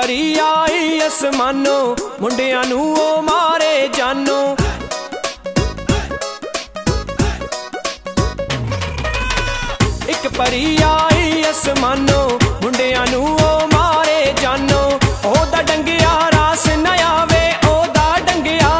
परी आई आसमानों मुंडियां नू ओ मारे जानो। एक परी आई आसमानों मुंडियां नू ओ मारे जानो। ओदा डंगिया रास न आवे ओदा डंगिया,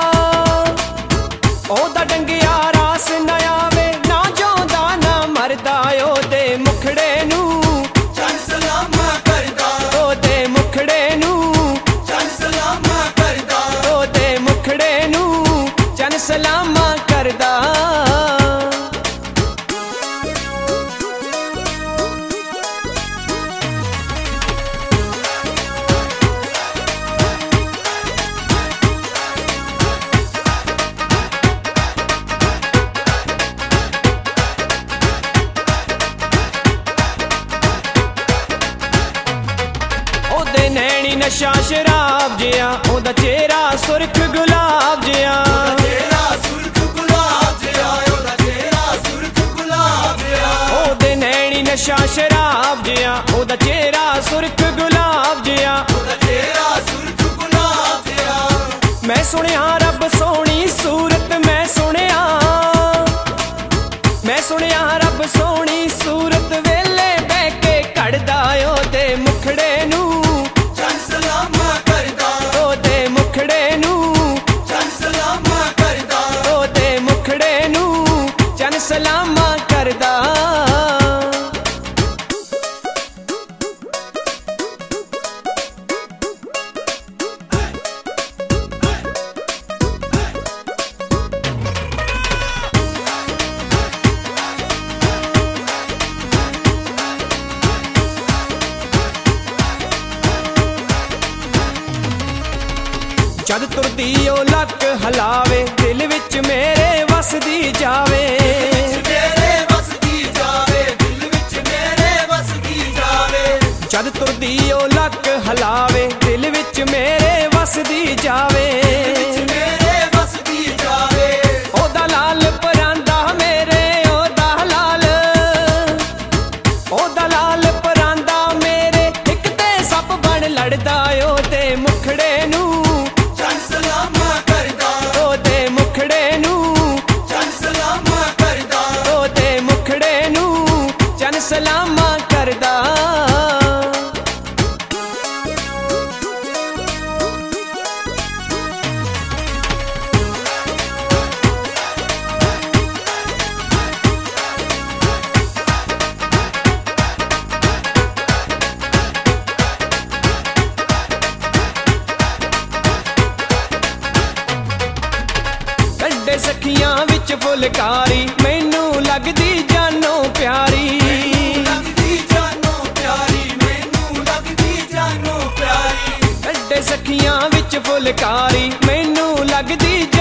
ओदा डंगिया रास न आवे ना जोंदा ना मरदा। ओदे मुखड़े नू चन सलामा करदा, ओदे मुखड़े नू चन सलामा करदा, ओदे मुखड़े नू चन सलामा करदा। ओदे नैनी नशा शराब जिया, ओदा चेहरा सुर्ख गुलाब जिया। तेरा सुर्ख गुलाब जिया, ओदा तेरा सुर्ख गुलाब जिया। ओदे नैनी नशा शराब जिया, ओदा चेहरा सुर्ख गुलाब जिया। ओदा तेरा सुर्ख गुलाब जिया। मैं सुनिया रब सोनी सूरत, मैं सुनिया रब सोनी सूरत वेले बह के कड़दा। ओदे मुखड़े नू चन सलामा करदा, ओदे मुखड़े नू चन सलामा करदा, ओदे मुखड़े नू चन सलामा करदा। जद तुरदी ओ लक हलावे दिल विच मेरे वसदी जावे। मेरे बस दी जावे, दिल विच मेरे बस दी जावे। जद तुरदी ओ लक हलावे दिल विच मेरे वसदी जावे। मेरे बस दी जावे। ओदा लाल परांदा मेरे ओदा लाल, ओदा लाल परांदा मेरे एक ते सप बन लड़दा। ओदे मुखड़े नू चन सलामा करदा, ओदे मुखड़े नू चन सलामा करदा, ओदे मुखड़े नू चन सलामा करदा। कंडे सखियां विच फुलकारी मैनू लगदी जानो प्यारी। लगदी जानो प्यारी, मैनू लगदी जानो प्यारी। कंडे सखियां विच फुलकारी मैनू लगदी